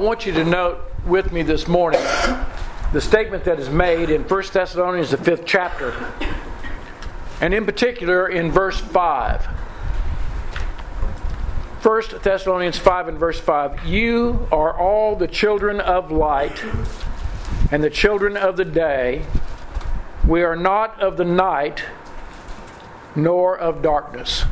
want you to note with me this morning the statement that is made in 1 Thessalonians, the 5th chapter, and in particular in verse 5. 1 Thessalonians 5 and verse 5. You are all the children of light and the children of the day. We are not of the night nor of darkness.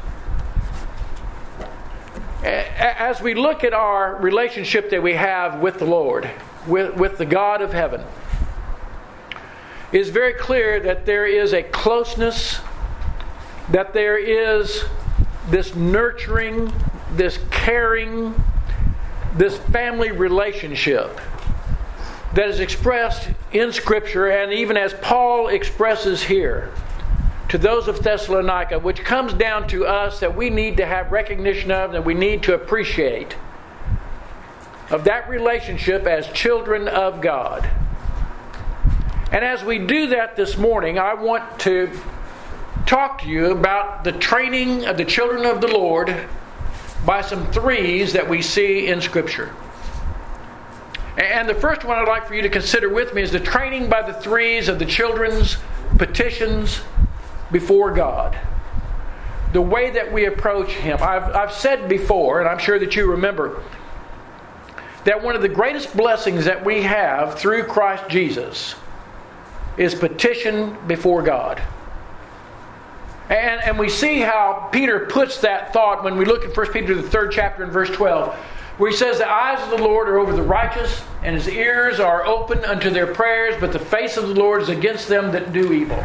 As we look at our relationship that we have with the Lord, with the God of heaven, it is very clear that there is a closeness, that there is this nurturing, this caring, this family relationship that is expressed in Scripture, and even as Paul expresses here to those of Thessalonica, which comes down to us that we need to have recognition of, that we need to appreciate, of that relationship as children of God. And as we do that this morning, I want to talk to you about the training of the children of the Lord by some threes that we see in Scripture. And the first one I'd like for you to consider with me is the training by the threes of the children's petitions before God. The way that we approach Him. I've said before, and I'm sure that you remember, that one of the greatest blessings that we have through Christ Jesus is petition before God. And we see how Peter puts that thought when we look at 1 Peter the 3rd chapter and verse 12, where he says, the eyes of the Lord are over the righteous, and His ears are open unto their prayers, but the face of the Lord is against them that do evil.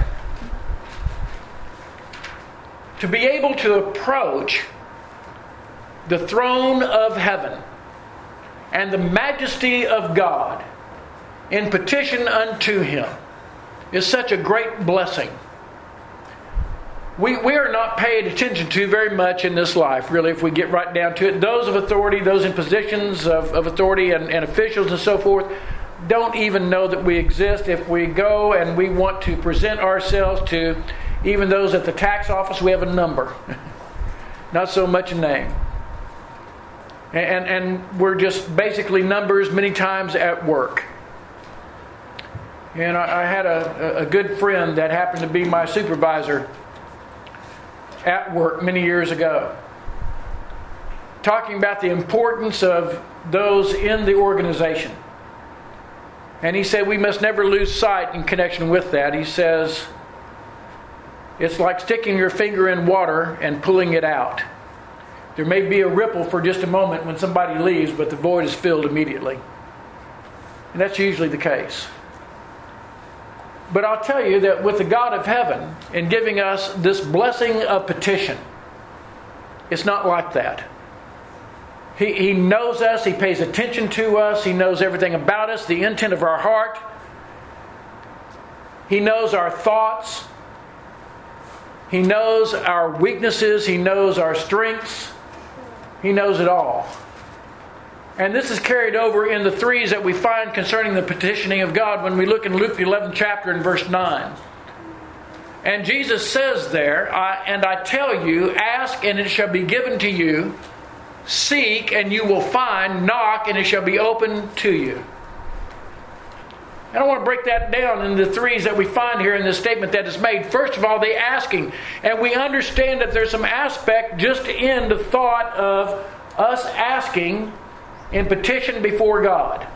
To be able to approach the throne of heaven and the majesty of God in petition unto Him is such a great blessing. We are not paid attention to very much in this life, really, if we get right down to it. Those of authority, those in positions of authority and officials and so forth, don't even know that we exist. If we go and we want to present ourselves to even those at the tax office, we have a number. Not so much a name. And we're just basically numbers many times at work. And I had a good friend that happened to be my supervisor at work many years ago, talking about the importance of those in the organization. And he said we must never lose sight in connection with that. He says, it's like sticking your finger in water and pulling it out. There may be a ripple for just a moment when somebody leaves, but the void is filled immediately. And that's usually the case. But I'll tell you that with the God of heaven, in giving us this blessing of petition, it's not like that. He knows us. He pays attention to us. He knows everything about us, the intent of our heart. He knows our thoughts. He knows our weaknesses. He knows our strengths. He knows it all. And this is carried over in the threes that we find concerning the petitioning of God when we look in Luke the 11th chapter and verse 9. And Jesus says there, and I tell you, ask and it shall be given to you, seek and you will find, knock and it shall be opened to you. And I want to break that down in the threes that we find here in this statement that is made. First of all, the asking. And we understand that there's some aspect just in the thought of us asking in petition before God.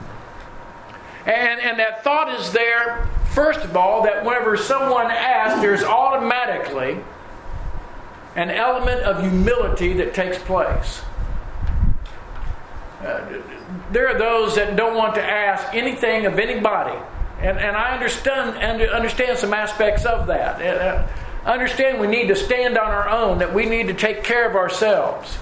And that thought is there, first of all, that whenever someone asks, there's automatically an element of humility that takes place. There are those that don't want to ask anything of anybody. And I understand some aspects of that. I understand we need to stand on our own, that we need to take care of ourselves.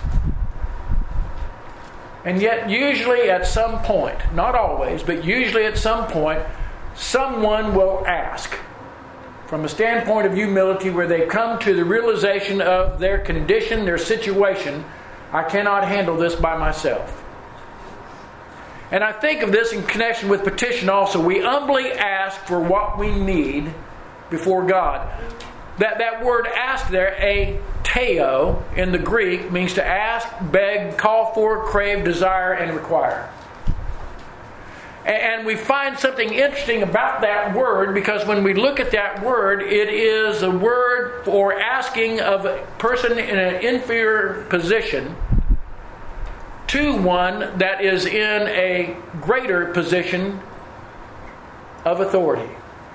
And yet usually at some point, not always, but usually at some point, someone will ask from a standpoint of humility where they come to the realization of their condition, their situation. I cannot handle this by myself. And I think of this in connection with petition also. We humbly ask for what we need before God. That word ask there, aiteo, in the Greek, means to ask, beg, call for, crave, desire, and require. And we find something interesting about that word, because when we look at that word, it is a word for asking of a person in an inferior position to one that is in a greater position of authority.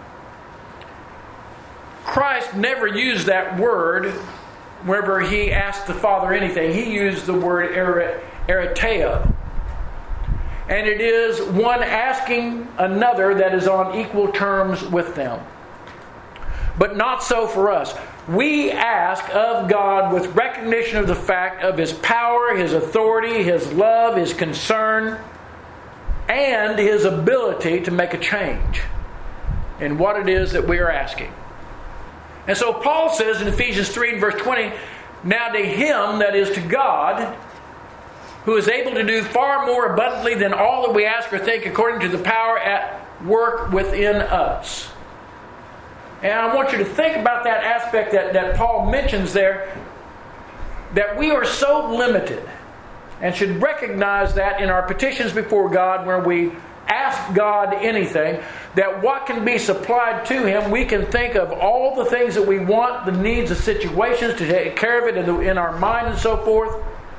Christ never used that word whenever he asked the Father anything. He used the word ereteo. And it is one asking another that is on equal terms with them. But not so for us. We ask of God with recognition of the fact of His power, His authority, His love, His concern, and His ability to make a change in what it is that we are asking. And so Paul says in Ephesians 3 and verse 20, "Now to Him, that is to God, who is able to do far more abundantly than all that we ask or think, according to the power at work within us." And I want you to think about that aspect that Paul mentions there, that we are so limited, and should recognize that in our petitions before God, where we ask God anything, that what can be supplied to Him, we can think of all the things that we want, the needs, the situations, to take care of it in our mind and so forth.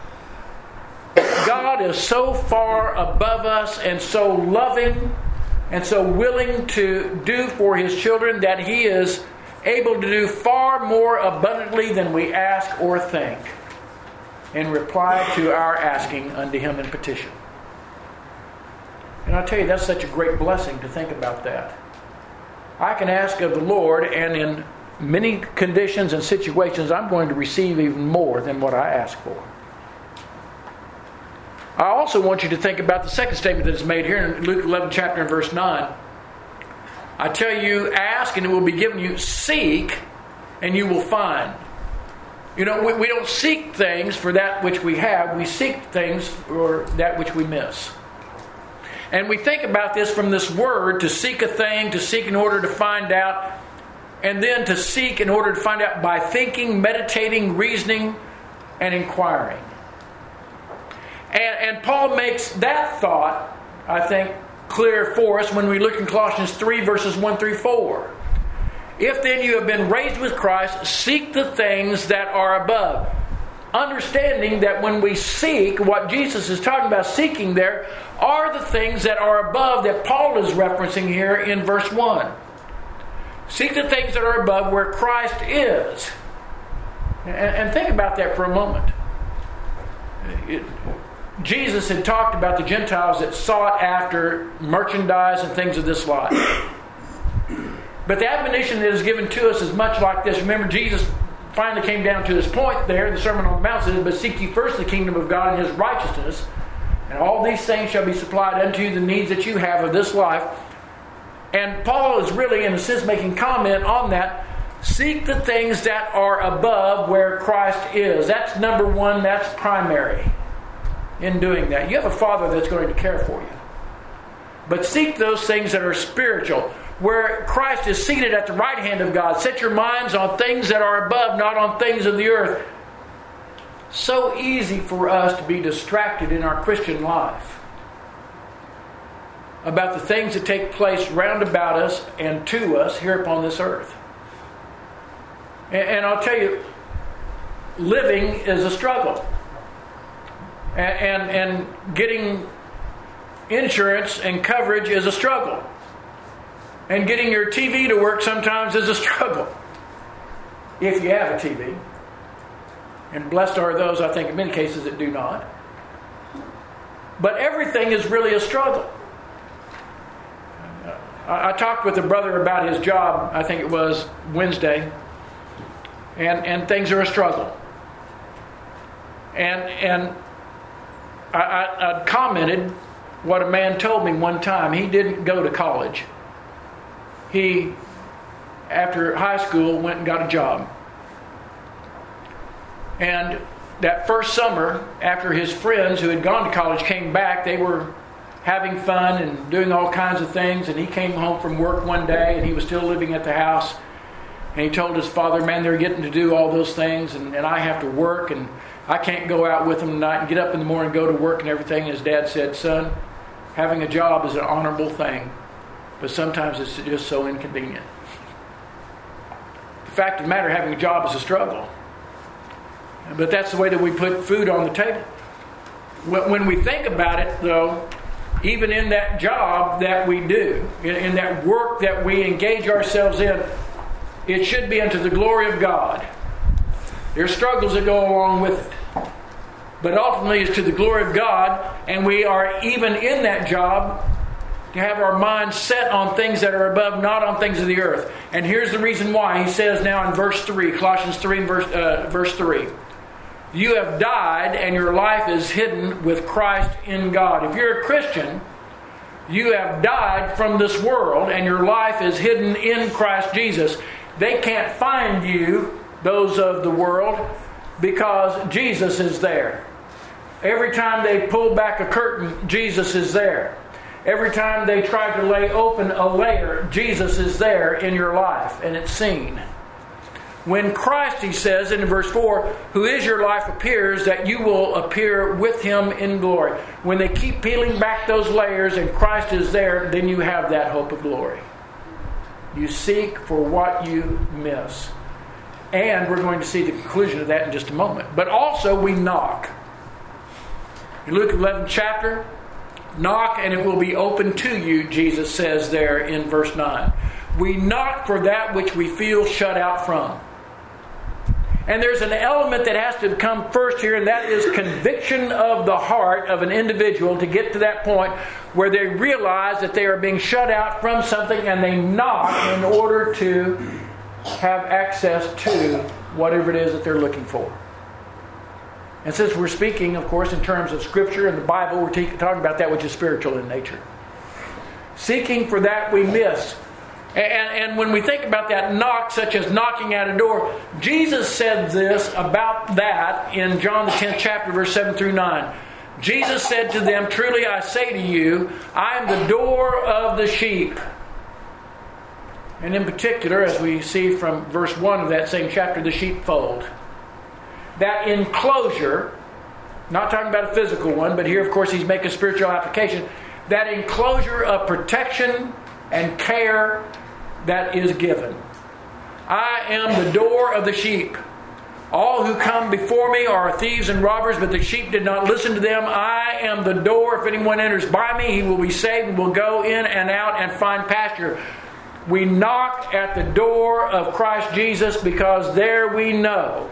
God is so far above us and so loving and so willing to do for His children that He is able to do far more abundantly than we ask or think in reply to our asking unto Him in petition. And I'll tell you, that's such a great blessing to think about that. I can ask of the Lord, and in many conditions and situations, I'm going to receive even more than what I ask for. I also want you to think about the second statement that is made here in Luke 11 chapter and verse 9. I tell you, ask and it will be given you. Seek and you will find. You know, we don't seek things for that which we have. We seek things for that which we miss. And we think about this from this word, to seek a thing, to seek in order to find out, and then to seek in order to find out by thinking, meditating, reasoning, and inquiring. And Paul makes that thought, I think, clear for us when we look in Colossians 3 verses 1 through 4. If then you have been raised with Christ, seek the things that are above. Understanding that when we seek, what Jesus is talking about seeking there are the things that are above that Paul is referencing here in verse 1. Seek the things that are above where Christ is. And think about that for a moment. Jesus had talked about the Gentiles that sought after merchandise and things of this life. But the admonition that is given to us is much like this. Remember, Jesus finally came down to this point there, the Sermon on the Mount says, "But seek ye first the kingdom of God and His righteousness, and all these things shall be supplied unto you, the needs that you have of this life." And Paul is really, in a sense, making comment on that. Seek the things that are above where Christ is. That's number one. That's primary in doing that. You have a Father that's going to care for you. But seek those things that are spiritual, where Christ is seated at the right hand of God. Set your minds on things that are above, not on things of the earth. So easy for us to be distracted in our Christian life about the things that take place round about us and to us here upon this earth. And I'll tell you, living is a struggle. And getting insurance and coverage is a struggle. And getting your TV to work sometimes is a struggle. If you have a TV. And blessed are those, I think, in many cases that do not. But everything is really a struggle. I talked with a brother about his job, I think it was Wednesday. And things are a struggle. And I commented what a man told me one time. He didn't go to college. He, after high school, went and got a job. And that first summer, after his friends who had gone to college came back, they were having fun and doing all kinds of things. And he came home from work one day, and he was still living at the house. And he told his father, "Man, they're getting to do all those things, and I have to work, and I can't go out with them tonight and get up in the morning and go to work and everything." And his dad said, "Son, having a job is an honorable thing, but sometimes it's just so inconvenient. The fact of the matter, having a job is a struggle. But that's the way that we put food on the table. When we think about it, though, even in that job that we do, in that work that we engage ourselves in, it should be unto the glory of God. There's struggles that go along with it. But ultimately it's to the glory of God, and we are even in that job to have our minds set on things that are above, not on things of the earth. And here's the reason why. He says now in verse 3, Colossians 3 verse 3, you have died and your life is hidden with Christ in God. If you're a Christian, you have died from this world and your life is hidden in Christ Jesus. They can't find you, those of the world, because Jesus is there. Every time they pull back a curtain, Jesus is there. Every time they try to lay open a layer, Jesus is there in your life, and it's seen. When Christ, he says in verse 4, who is your life, appears, that you will appear with him in glory. When they keep peeling back those layers and Christ is there, then you have that hope of glory. You seek for what you miss. And we're going to see the conclusion of that in just a moment. But also we knock. In Luke 11 chapter, knock and it will be open to you, Jesus says there in verse 9. We knock for that which we feel shut out from. And there's an element that has to come first here, and that is conviction of the heart of an individual to get to that point where they realize that they are being shut out from something, and they knock in order to have access to whatever it is that they're looking for. And since we're speaking, of course, in terms of Scripture and the Bible, we're talking about that which is spiritual in nature. Seeking for that we miss. And when we think about that knock, such as knocking at a door, Jesus said this about that in John the 10th chapter, verse 7 through 9. Jesus said to them, truly I say to you, I am the door of the sheep. And in particular, as we see from verse 1 of that same chapter, the sheepfold. That enclosure, not talking about a physical one, but here of course he's making a spiritual application. That enclosure of protection and care that is given. I am the door of the sheep. All who come before me are thieves and robbers, but the sheep did not listen to them. I am the door. If anyone enters by me, he will be saved and will go in and out and find pasture. We knock at the door of Christ Jesus because there we know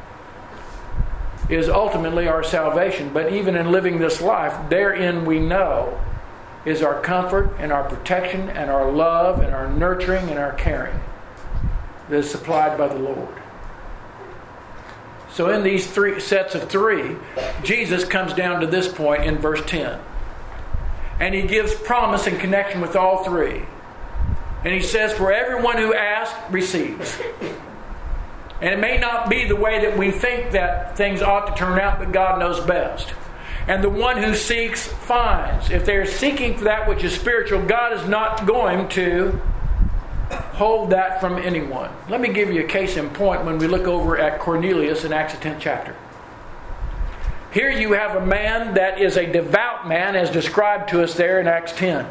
is ultimately our salvation. But even in living this life, therein we know is our comfort and our protection and our love and our nurturing and our caring that is supplied by the Lord. So in these three sets of three, Jesus comes down to this point in verse 10. And he gives promise in connection with all three. And he says, for everyone who asks, receives. And it may not be the way that we think that things ought to turn out, but God knows best. And the one who seeks, finds. If they're seeking for that which is spiritual, God is not going to hold that from anyone. Let me give you a case in point when we look over at Cornelius in Acts the 10th chapter. Here you have a man that is a devout man, as described to us there in Acts 10.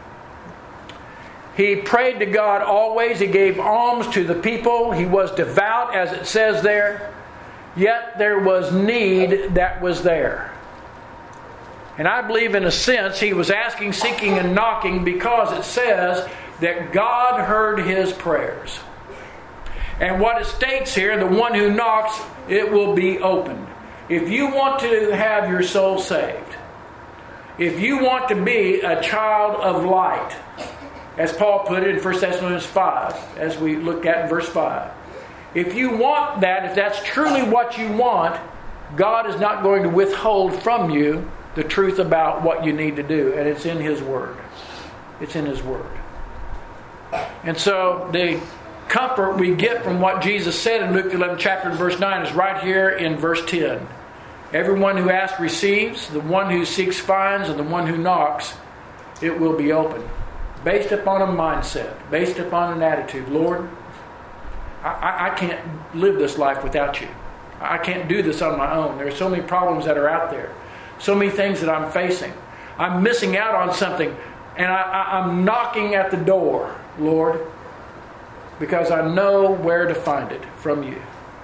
He prayed to God always. He gave alms to the people. He was devout, as it says there. Yet there was need that was there. And I believe in a sense he was asking, seeking, and knocking because it says that God heard his prayers. And what it states here, the one who knocks, it will be opened. If you want to have your soul saved, if you want to be a child of light, as Paul put it in 1 Thessalonians 5, as we looked at in verse 5. If you want that, if that's truly what you want, God is not going to withhold from you the truth about what you need to do. And it's in His Word. It's in His Word. And so the comfort we get from what Jesus said in Luke 11 chapter and verse 9 is right here in verse 10. Everyone who asks receives, the one who seeks finds, and the one who knocks, it will be open. Based upon a mindset, based upon an attitude. Lord, I can't live this life without you. I can't do this on my own. There are so many problems that are out there. So many things that I'm facing. I'm missing out on something. And I'm knocking at the door, Lord, because I know where to find it from you.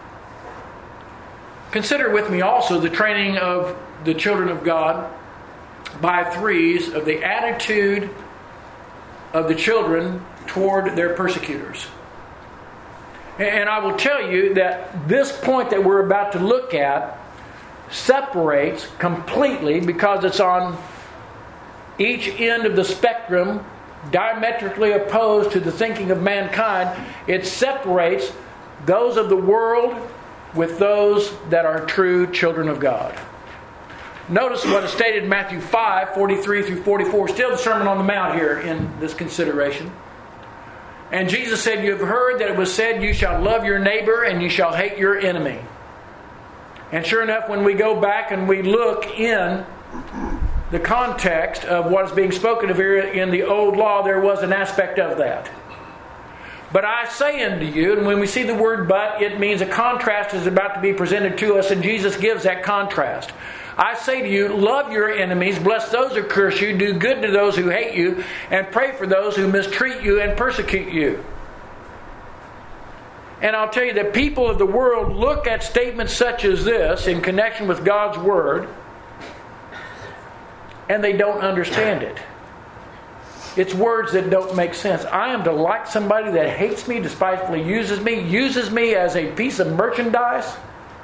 Consider with me also the training of the children of God by threes of the attitude of the children toward their persecutors. And I will tell you that this point that we're about to look at separates completely, because it's on each end of the spectrum, diametrically opposed to the thinking of mankind. It separates those of the world with those that are true children of God. Notice what is stated in Matthew 5, 43 through 44. Still the Sermon on the Mount here in this consideration. And Jesus said, "You have heard that it was said, you shall love your neighbor and you shall hate your enemy." And sure enough, when we go back and we look in the context of what is being spoken of here in the old law, there was an aspect of that. "But I say unto you," and when we see the word "but," it means a contrast is about to be presented to us, and Jesus gives that contrast. "I say to you, love your enemies, bless those who curse you, do good to those who hate you, and pray for those who mistreat you and persecute you." And I'll tell you that people of the world look at statements such as this in connection with God's Word, and they don't understand it. It's words that don't make sense. I am to like somebody that hates me, despitefully uses me as a piece of merchandise?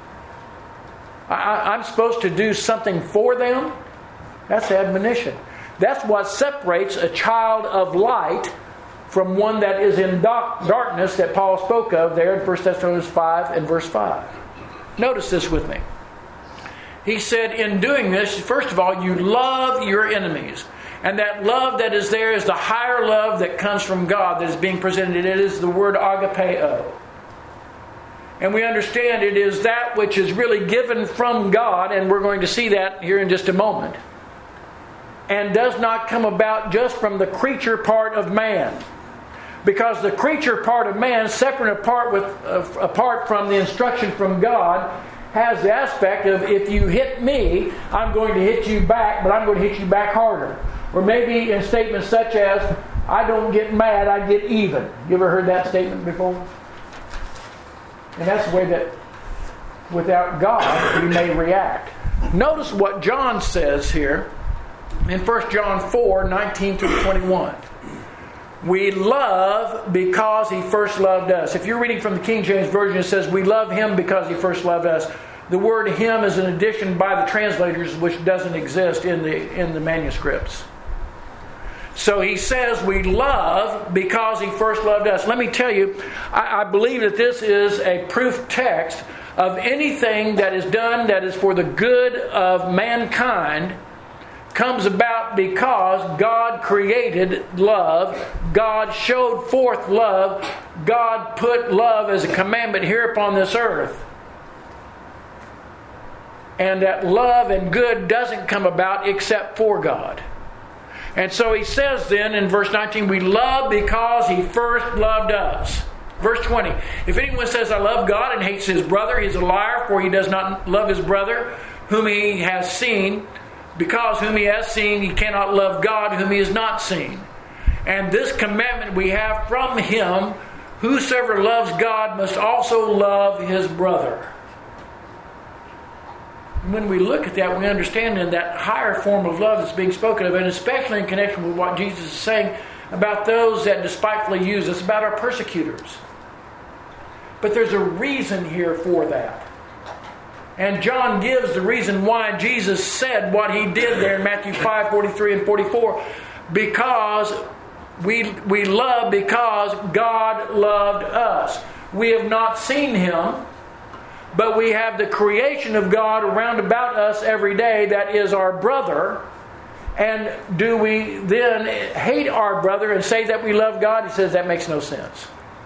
I'm supposed to do something for them? That's admonition. That's what separates a child of light from one that is in darkness that Paul spoke of there in 1 Thessalonians 5 and verse 5. Notice this with me. He said, in doing this, first of all, you love your enemies. And that love that is there is the higher love that comes from God that is being presented. It is the word agapeo. And we understand it is that which is really given from God, and we're going to see that here in just a moment, and does not come about just from the creature part of man. Because the creature part of man, separate apart from the instruction from God, has the aspect of, if you hit me, I'm going to hit you back, but I'm going to hit you back harder. Or maybe in statements such as, I don't get mad, I get even. You ever heard that statement before? And that's the way that without God we may react. Notice what John says here in 1 John 4, 19 through 21. We love because He first loved us. If you're reading from the King James Version, it says, we love Him because He first loved us. The word Him is an addition by the translators which doesn't exist in the manuscripts. So he says we love because He first loved us. Let me tell you, I believe that this is a proof text of anything that is done that is for the good of mankind comes about because God created love. God showed forth love. God put love as a commandment here upon this earth. And that love and good doesn't come about except for God. And so he says then in verse 19, we love because He first loved us. Verse 20, if anyone says, I love God and hates his brother, he's a liar, for he does not love his brother whom he has seen. Because whom he has seen, he cannot love God whom he has not seen. And this commandment we have from Him, whosoever loves God must also love his brother. When we look at that, we understand in that higher form of love that's being spoken of, and especially in connection with what Jesus is saying about those that despitefully use us, about our persecutors. But there's a reason here for that. And John gives the reason why Jesus said what He did there in Matthew 5, 43 and 44. Because we love because God loved us. We have not seen Him, but we have the creation of God around about us every day that is our brother. And do we then hate our brother and say that we love God? He says that makes no sense.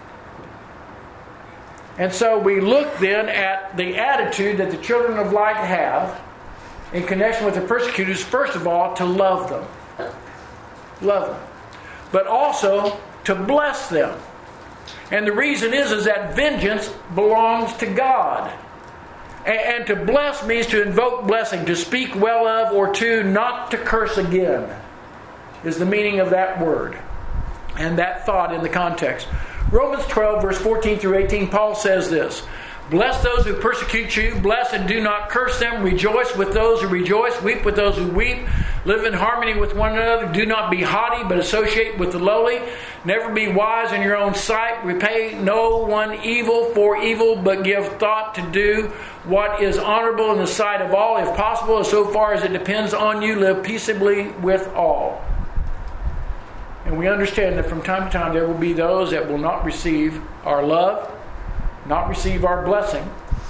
And so we look then at the attitude that the children of light have in connection with the persecutors, first of all, to love them. Love them. But also to bless them. And the reason is that vengeance belongs to God. And to bless means to invoke blessing, to speak well of, or to not to curse again, is the meaning of that word and that thought in the context. Romans 12, verse 14 through 18, Paul says this: "Bless those who persecute you. Bless and do not curse them. Rejoice with those who rejoice. Weep with those who weep. Live in harmony with one another. Do not be haughty, but associate with the lowly. Never be wise in your own sight. Repay no one evil for evil, but give thought to do what is honorable in the sight of all. If possible, as so far as it depends on you, live peaceably with all." And we understand that from time to time there will be those that will not receive our love, not receive our blessing,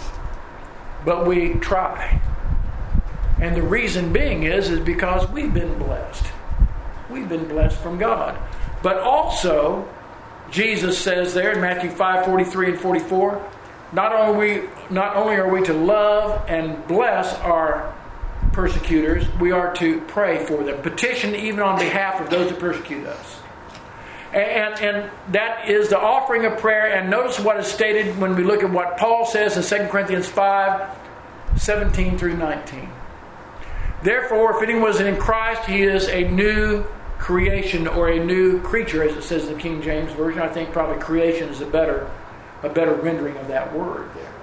but we try. And the reason being is because we've been blessed. We've been blessed from God. But also, Jesus says there in Matthew 5:43 and 44, not only are we to love and bless our persecutors, we are to pray for them, petition even on behalf of those who persecute us. And that is the offering of prayer. And notice what is stated when we look at what Paul says in 2 Corinthians 5:17 through 19. "Therefore, if anyone is in Christ, he is a new creation," or a new creature, as it says in the King James Version. I think probably creation is a better rendering of that word there.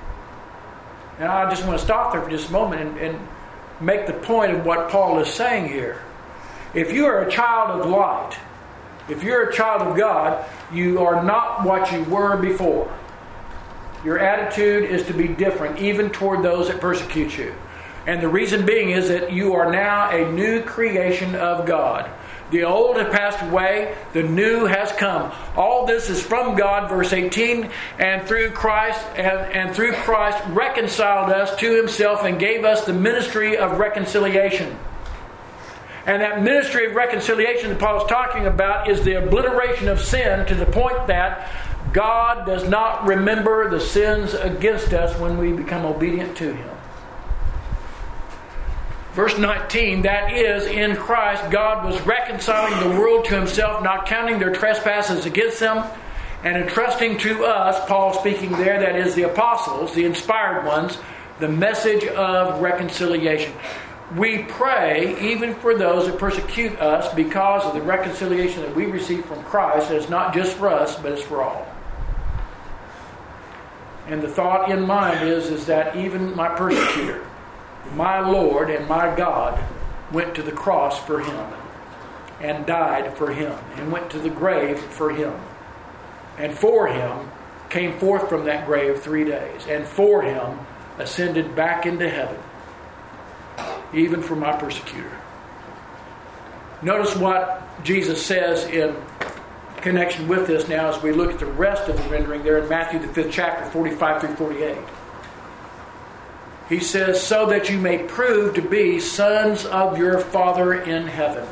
And I just want to stop there for just a moment and make the point of what Paul is saying here. If you are a child of light, if you're a child of God, you are not what you were before. Your attitude is to be different, even toward those that persecute you. And the reason being is that you are now a new creation of God. The old has passed away, the new has come. All this is from God, verse 18, and through Christ, and through Christ reconciled us to himself and gave us the ministry of reconciliation. And that ministry of reconciliation that Paul is talking about is the obliteration of sin, to the point that God does not remember the sins against us when we become obedient to him. Verse 19, that is, in Christ, God was reconciling the world to himself, not counting their trespasses against them, and entrusting to us, Paul speaking there, that is the apostles, the inspired ones, the message of reconciliation. We pray even for those that persecute us because of the reconciliation that we receive from Christ. It's not just for us, but it's for all. And the thought in mind is that even my persecutor, my Lord and my God, went to the cross for him and died for him and went to the grave for him, and for him came forth from that grave 3 days, and for him ascended back into heaven, even for my persecutor. Notice what Jesus says in connection with this now as we look at the rest of the rendering there in Matthew the 5th chapter, 45 through 48. He says, "So that you may prove to be sons of your Father in heaven."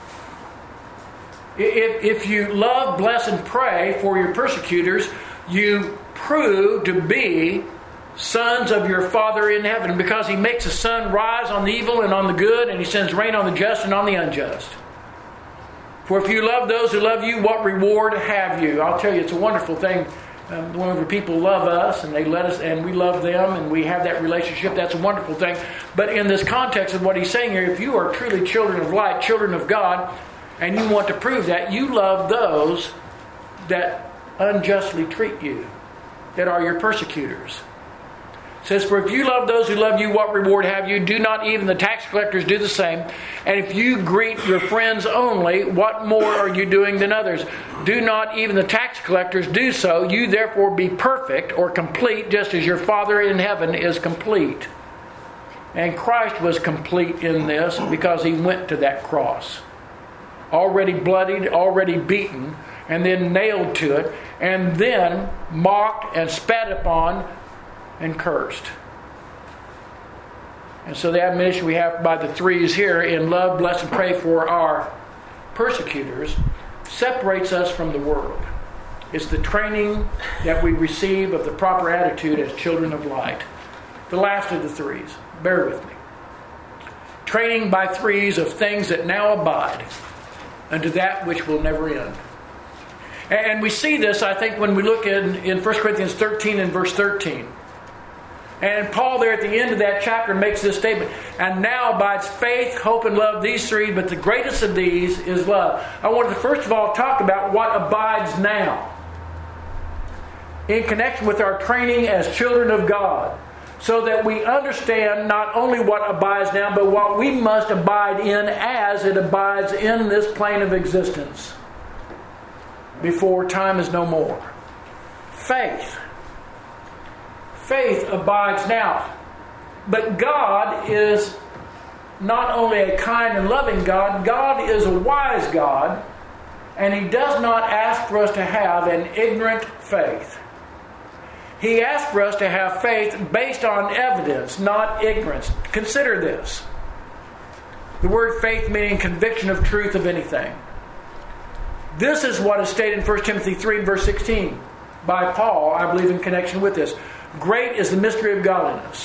If you love, bless, and pray for your persecutors, you prove to be sons of your Father in heaven, because he makes the sun rise on the evil and on the good, and he sends rain on the just and on the unjust. For if you love those who love you, what reward have you? I'll tell you, it's a wonderful thing. Whenever people love us and they let us, and we love them, and we have that relationship, that's a wonderful thing. But in this context of what he's saying here, if you are truly children of light, children of God, and you want to prove that, you love those that unjustly treat you, that are your persecutors. It says, "For if you love those who love you, what reward have you? Do not even the tax collectors do the same? And if you greet your friends only, what more are you doing than others? Do not even the tax collectors do so? You therefore be perfect," or complete, "just as your Father in heaven is complete." And Christ was complete in this because he went to that cross, already bloodied, already beaten, and then nailed to it, and then mocked and spat upon and cursed. And so the admonition we have by the threes here in love, bless, and pray for our persecutors separates us from the world. It's the training that we receive of the proper attitude as children of light. The last of the threes, bear with me. Training by threes of things that now abide unto that which will never end. And we see this, I think, when we look in 1 Corinthians 13 and verse 13. And Paul there at the end of that chapter makes this statement, and now abides faith, hope, and love, these three, but the greatest of these is love. I wanted to first of all talk about what abides now in connection with our training as children of God, so that we understand not only what abides now, but what we must abide in as it abides in this plane of existence before time is no more. Faith. Faith abides now. But God is not only a kind and loving God, God is a wise God, and He does not ask for us to have an ignorant faith. He asks for us to have faith based on evidence, not ignorance. Consider this. The word faith meaning conviction of truth of anything. This is what is stated in 1 Timothy 3 verse 16 by Paul, I believe, in connection with this. Great is the mystery of godliness.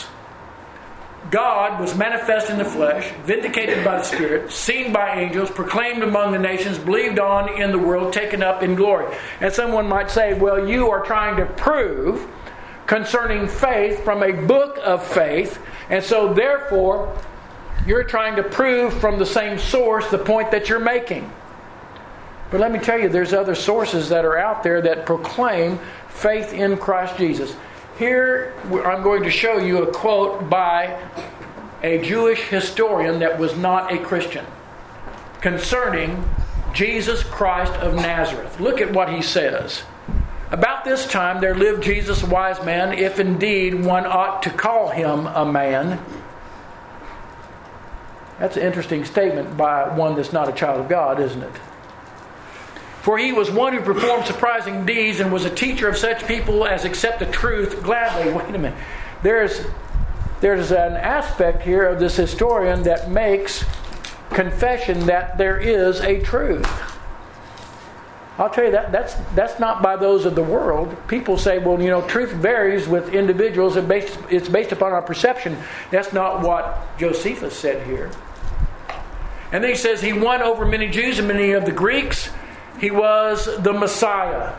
God was manifest in the flesh, vindicated by the Spirit, seen by angels, proclaimed among the nations, believed on in the world, taken up in glory. And someone might say, well, you are trying to prove concerning faith from a book of faith, and so therefore you're trying to prove from the same source the point that you're making. But let me tell you, there's other sources that are out there that proclaim faith in Christ Jesus. Here I'm going to show you a quote by a Jewish historian that was not a Christian concerning Jesus Christ of Nazareth. Look at what he says. About this time there lived Jesus, a wise man, if indeed one ought to call him a man. That's an interesting statement by one that's not a child of God, isn't it? For he was one who performed surprising deeds and was a teacher of such people as accept the truth gladly. Wait a minute. There's an aspect here of this historian that makes confession that there is a truth. I'll tell you that's not by those of the world. People say, well, truth varies with individuals. It's based upon our perception. That's not what Josephus said here. And then he says he won over many Jews and many of the Greeks. He was the Messiah.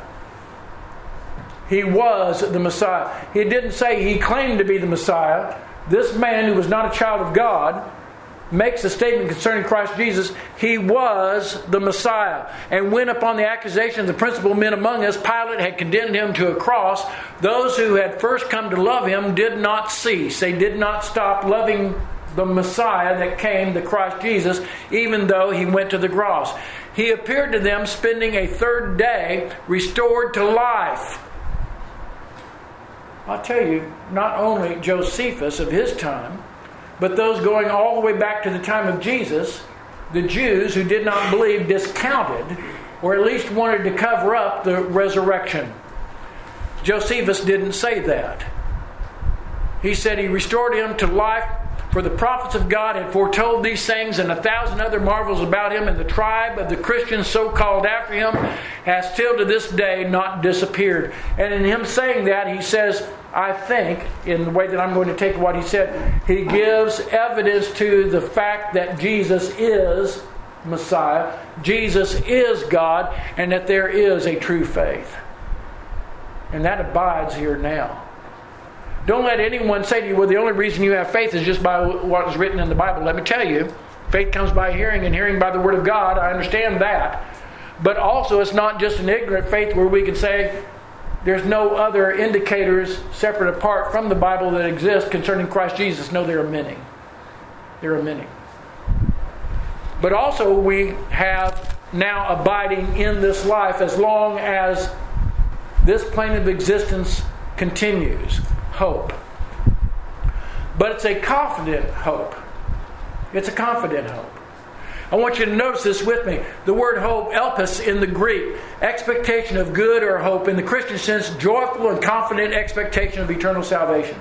He was the Messiah. He didn't say he claimed to be the Messiah. This man who was not a child of God makes a statement concerning Christ Jesus. He was the Messiah. And when upon the accusation of the principal men among us, Pilate had condemned him to a cross, those who had first come to love him did not cease. They did not stop loving the Messiah that came, the Christ Jesus, even though he went to the cross. He appeared to them spending a third day restored to life. I'll tell you, not only Josephus of his time, but those going all the way back to the time of Jesus, the Jews who did not believe discounted, or at least wanted to cover up the resurrection. Josephus didn't say that. He said he restored him to life, for the prophets of God had foretold these things, and 1,000 other marvels about him, and the tribe of the Christians so called after him has still to this day not disappeared. And in him saying that, he says, I think, in the way that I'm going to take what he said, he gives evidence to the fact that Jesus is Messiah, Jesus is God, and that there is a true faith. And that abides here now. Don't let anyone say to you, well, the only reason you have faith is just by what is written in the Bible. Let me tell you, faith comes by hearing, and hearing by the Word of God. I understand that. But also, it's not just an ignorant faith where we can say there's no other indicators separate apart from the Bible that exist concerning Christ Jesus. No, there are many. There are many. But also, we have now abiding in this life as long as this plane of existence continues. Hope. But it's a confident hope. It's a confident hope. I want you to notice this with me. The word hope, elpis in the Greek, expectation of good or hope. In the Christian sense, joyful and confident expectation of eternal salvation.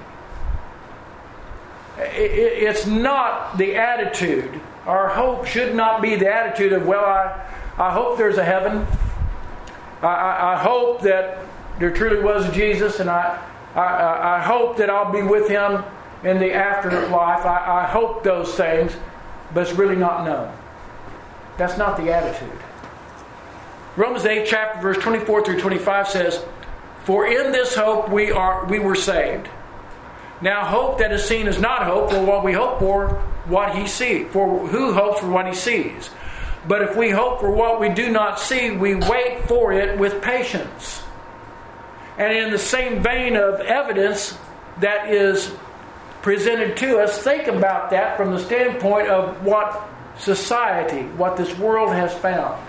It's not the attitude. Our hope should not be the attitude of, well, I hope there's a heaven. I hope that there truly was Jesus, and I hope that I'll be with him in the afterlife. I hope those things, but it's really not known. That's not the attitude. Romans 8, chapter verse 24 through 25 says, for in this hope we were saved. Now hope that is seen is not hope for what we hope for, what he sees. For who hopes for what he sees? But if we hope for what we do not see, we wait for it with patience. And in the same vein of evidence that is presented to us, think about that from the standpoint of what society, what this world has found.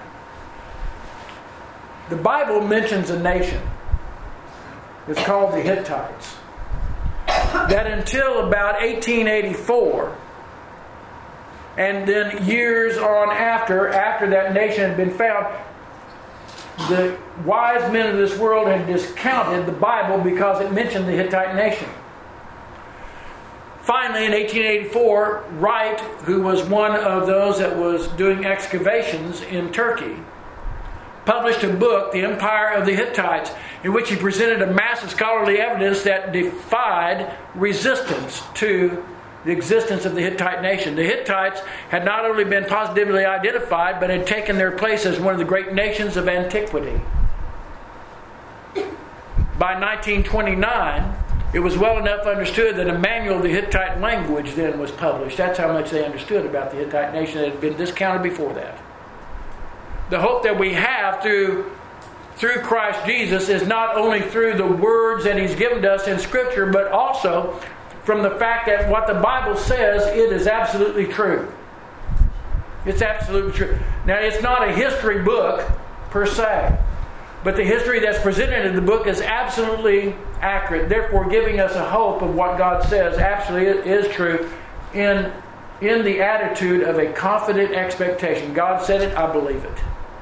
The Bible mentions a nation. It's called the Hittites. That until about 1884, and then years on after that nation had been found, the wise men of this world had discounted the Bible because it mentioned the Hittite nation. Finally, in 1884, Wright, who was one of those that was doing excavations in Turkey, published a book, The Empire of the Hittites, in which he presented a mass of scholarly evidence that defied resistance to the existence of the Hittite nation. The Hittites had not only been positively identified, but had taken their place as one of the great nations of antiquity. By 1929, it was well enough understood that a manual of the Hittite language then was published. That's how much they understood about the Hittite nation that had been discounted before that. The hope that we have through Christ Jesus is not only through the words that He's given to us in Scripture, but also from the fact that what the Bible says, it is absolutely true. It's absolutely true. Now, it's not a history book per se, but the history that's presented in the book is absolutely accurate, therefore giving us a hope of what God says absolutely is true in the attitude of a confident expectation. God said it, I believe it.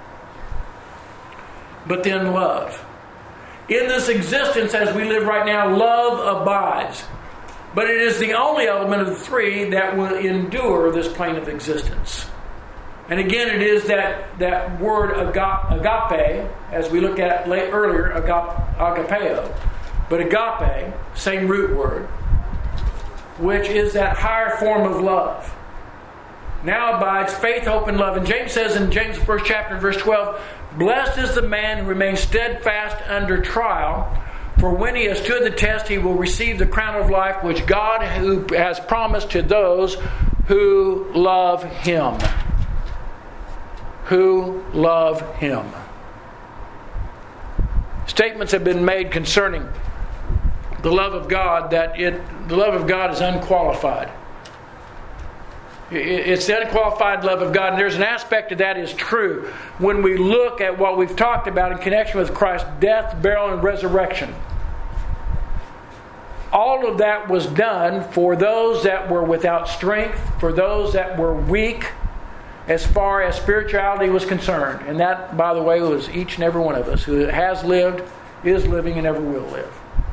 But then love. In this existence as we live right now, love abides. But it is the only element of the three that will endure this plane of existence. And again, it is that word agape, as we looked at earlier, agapeo. But agape, same root word, which is that higher form of love. Now abides faith, hope, and love. And James says in James 1st chapter, verse 12, blessed is the man who remains steadfast under trial, for when he has stood the test, he will receive the crown of life which God who has promised to those who love Him. Who love Him. Statements have been made concerning the love of God, the love of God is unqualified. It's the unqualified love of God, and there's an aspect of that is true when we look at what we've talked about in connection with Christ's death, burial, and resurrection. All of that was done for those that were without strength, for those that were weak as far as spirituality was concerned. And that, by the way, was each and every one of us who has lived, is living, and ever will live.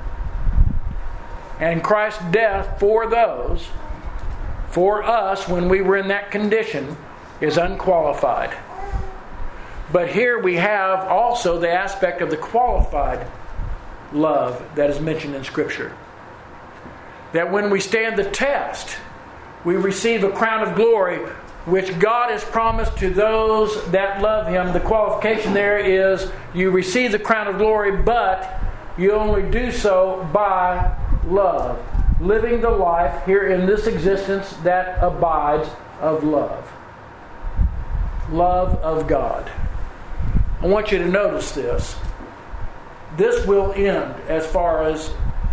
And Christ's death for those, for us, when we were in that condition, is unqualified. But here we have also the aspect of the qualified love that is mentioned in Scripture. That when we stand the test, we receive a crown of glory, which God has promised to those that love Him. The qualification there is you receive the crown of glory, but you only do so by love. Living the life here in this existence that abides of love. Love of God. I want you to notice this. This will end as far as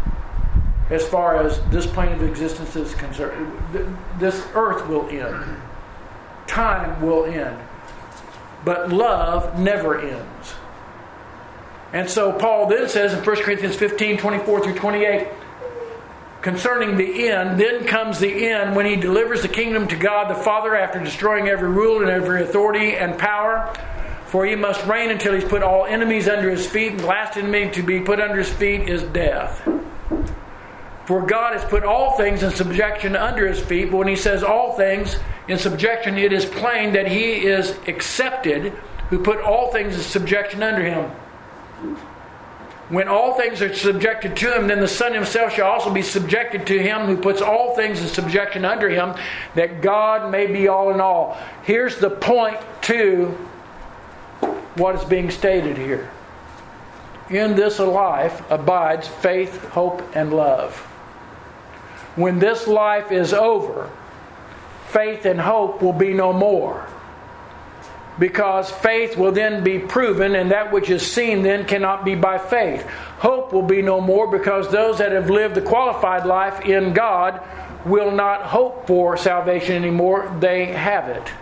this plane of existence is concerned. This earth will end. Time will end. But love never ends. And so Paul then says in 1 Corinthians 15, 24 through 28, concerning the end, then comes the end when He delivers the kingdom to God the Father after destroying every rule and every authority and power. For He must reign until He's put all enemies under His feet, and the last enemy to be put under His feet is death. For God has put all things in subjection under His feet. But when He says all things in subjection, it is plain that He is accepted who put all things in subjection under Him. When all things are subjected to Him, then the Son Himself shall also be subjected to Him who puts all things in subjection under Him, that God may be all in all. Here's the point to what is being stated here. In this life abides faith, hope, and love. when this life is over, faith and hope will be no more. Because faith will then be proven, and that which is seen then cannot be by faith. Hope will be no more, because those that have lived the qualified life in God will not hope for salvation anymore. They have it.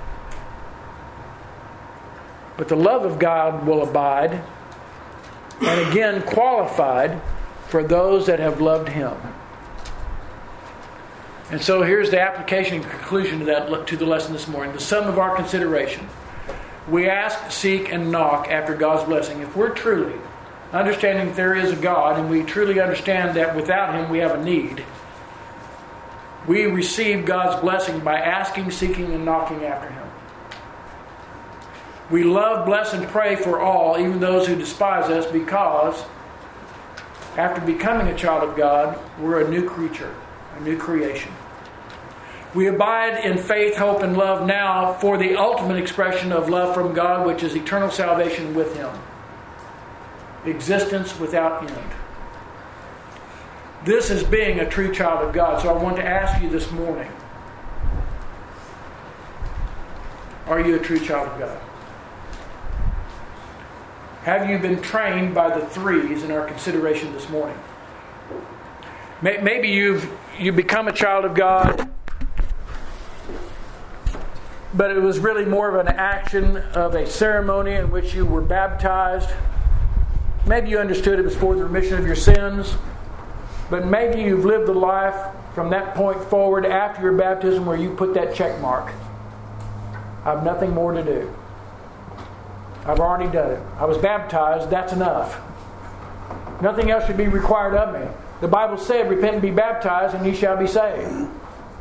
But the love of God will abide, and again qualified for those that have loved Him. And so here's the application and conclusion to the lesson this morning. The sum of our consideration. We ask, seek, and knock after God's blessing. If we're truly understanding that there is a God, and we truly understand that without Him we have a need, we receive God's blessing by asking, seeking, and knocking after Him. We love, bless, and pray for all, even those who despise us, because after becoming a child of God, we're a new creature, a new creation. We abide in faith, hope, and love now for the ultimate expression of love from God, which is eternal salvation with Him. Existence without end. This is being a true child of God. So I want to ask you this morning, are you a true child of God? Have you been trained by the threes in our consideration this morning? Maybe you've become a child of God, but it was really more of an action of a ceremony in which you were baptized. Maybe you understood it was for the remission of your sins, but maybe you've lived the life from that point forward after your baptism where you put that check mark. I have nothing more to do. I've already done it. I was baptized, that's enough. Nothing else should be required of me. The Bible said, repent and be baptized and ye shall be saved.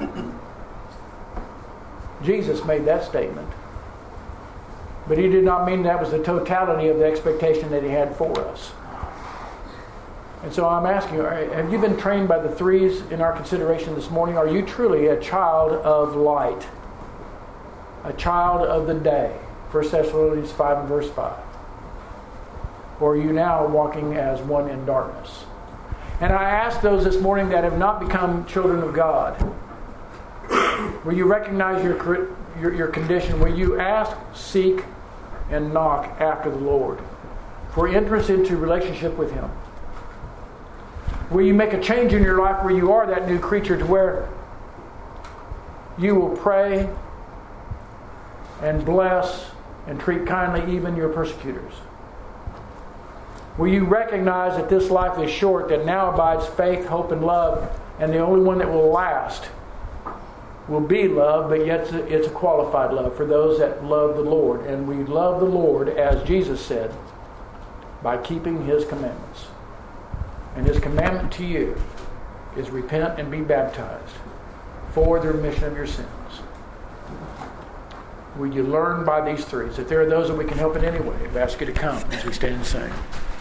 Jesus made that statement. But He did not mean that was the totality of the expectation that He had for us. And so I'm asking you, have you been trained by the threes in our consideration this morning? Are you truly a child of light? A child of the day? 1 Thessalonians 5 and verse 5. Or are you now walking as one in darkness? And I ask those this morning that have not become children of God, will you recognize your condition? Will you ask, seek, and knock after the Lord for entrance into relationship with Him? Will you make a change in your life where you are that new creature to where you will pray and bless and treat kindly even your persecutors? Will you recognize that this life is short, that now abides faith, hope, and love, and the only one that will last will be love, but yet it's a qualified love for those that love the Lord. And we love the Lord, as Jesus said, by keeping His commandments. And His commandment to you is repent and be baptized for the remission of your sins. Will you learn by these threes? If there are those that we can help in any way, I've asked you to come as we stand and sing.